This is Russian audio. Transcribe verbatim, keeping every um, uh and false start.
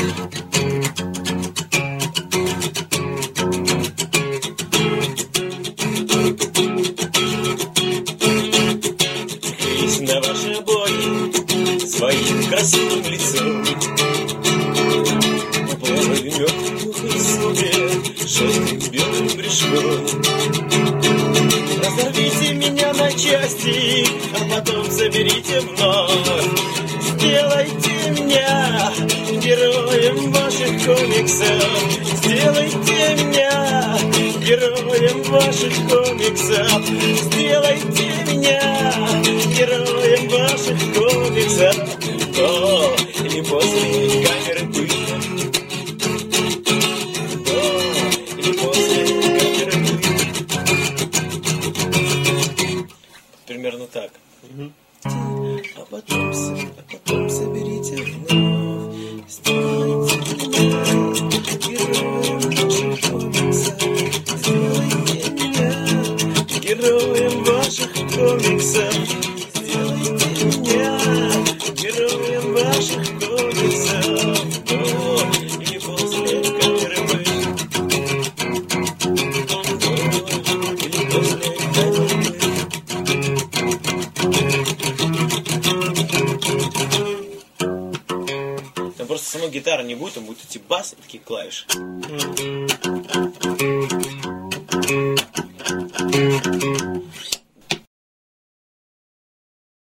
На ваши обои своим красивым лицом плавай в мертвых слуге желтым белым брюшком. Разорвите меня на части, а потом соберите вновь. Сделайте меня героем ваших комиксов. Сделайте меня героем ваших комиксов. Сделайте меня героем ваших комиксов. О, и после камеры пыли. О, и после камеры пыли. Примерно так. Угу. А потом, а потом соберите вновь. Сделайте меня героем ваших комиксов. Сделайте меня героем ваших комиксов. Сделайте меня героем ваших комиксов. О, и после камеры вы. О, и после камеры вы. Там просто самой гитары не будет, там будут идти бас и такие клавиши.